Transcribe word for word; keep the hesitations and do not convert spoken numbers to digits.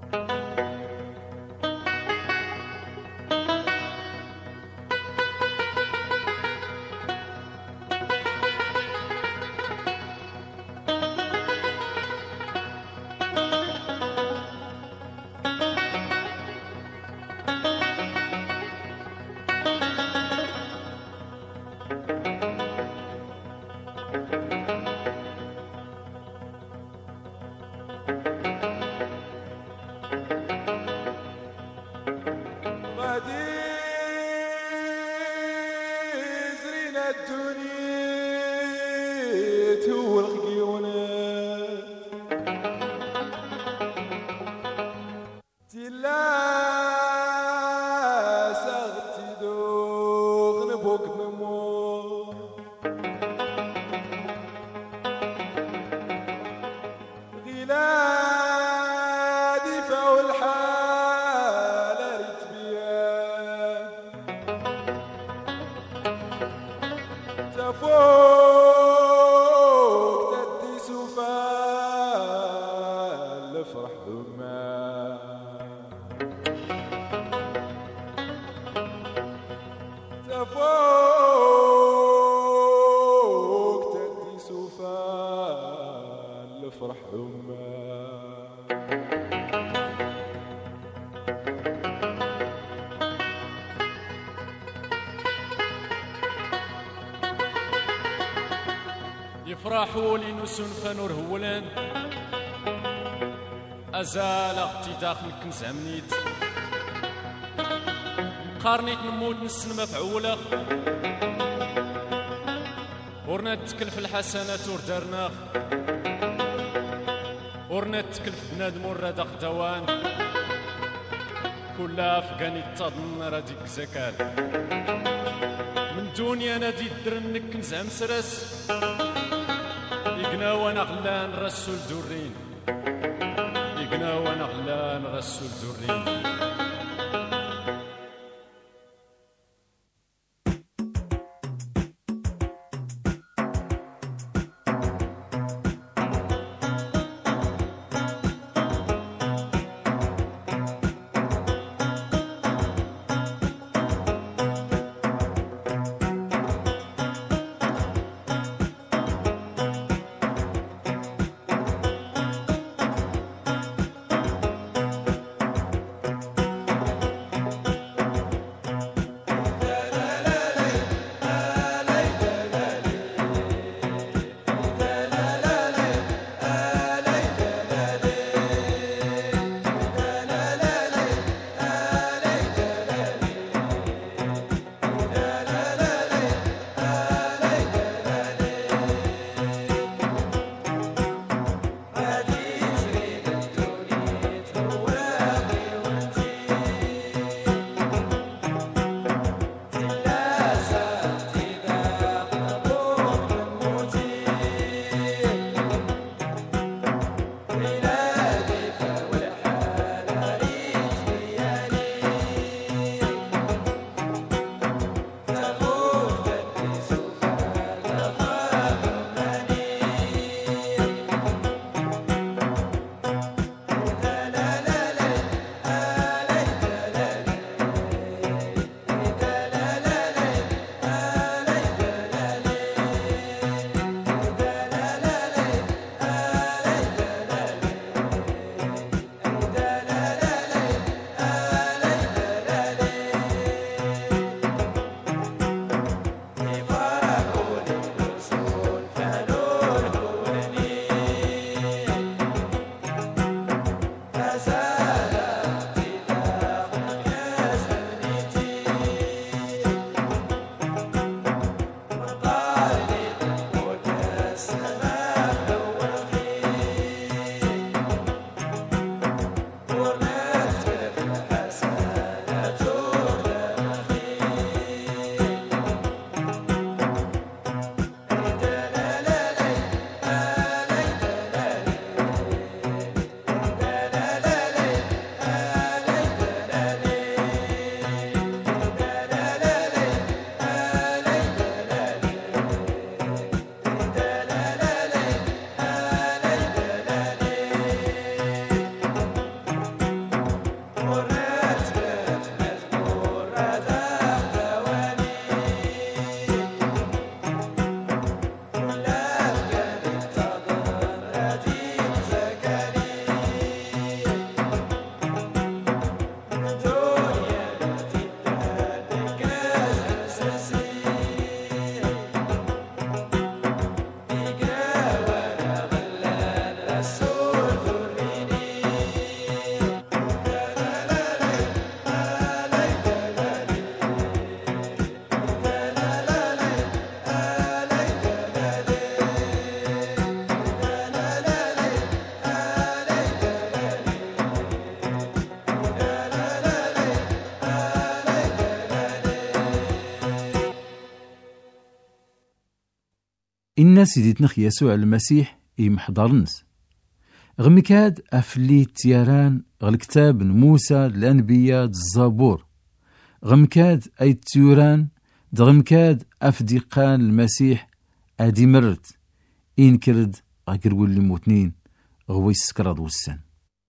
يفرحوا لنسن فنور هولان أزال أغتي داخل كنز عمنيت قارنيت نموت نسن مفعولة ورنا تكلف الحسنات وردارناخ ورنا تكلف بنادم ورادق دوان كلها فقاني تضن راديك زكال من دنيا نادي درنك كنز عمسرس يقنا وانا غلان رسول دورين يقنا وانا غلان رسول دورين الناس يديتنخ يسوع المسيح يمحضرنس غمكاد أفلي تياران غالكتاب موسى الأنبياء الزبور غمكاد أي تيوران دغمكاد أفديقان المسيح أدي مرت إن كرد غاكر ولي موتنين غوي السكراد والسن